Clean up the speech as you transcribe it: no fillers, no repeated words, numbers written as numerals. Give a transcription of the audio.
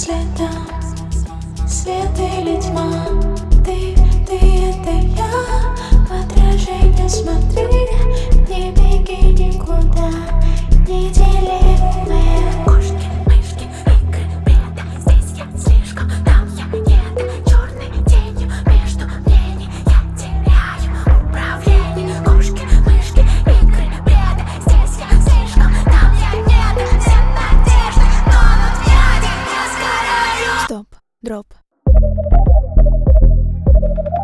следам, свет или тьма. Ты это я. В отражение смотри, не беги никуда, неделимые. Кошки, мышки, игры, бреда. Здесь я слишком, там я нет. Черной тенью между мнений я теряю управление. Кошки, мышки, игры, бреда. Здесь я слишком, там я нет. Все надежды тонут в яде, я сгораю. Стоп, дроп.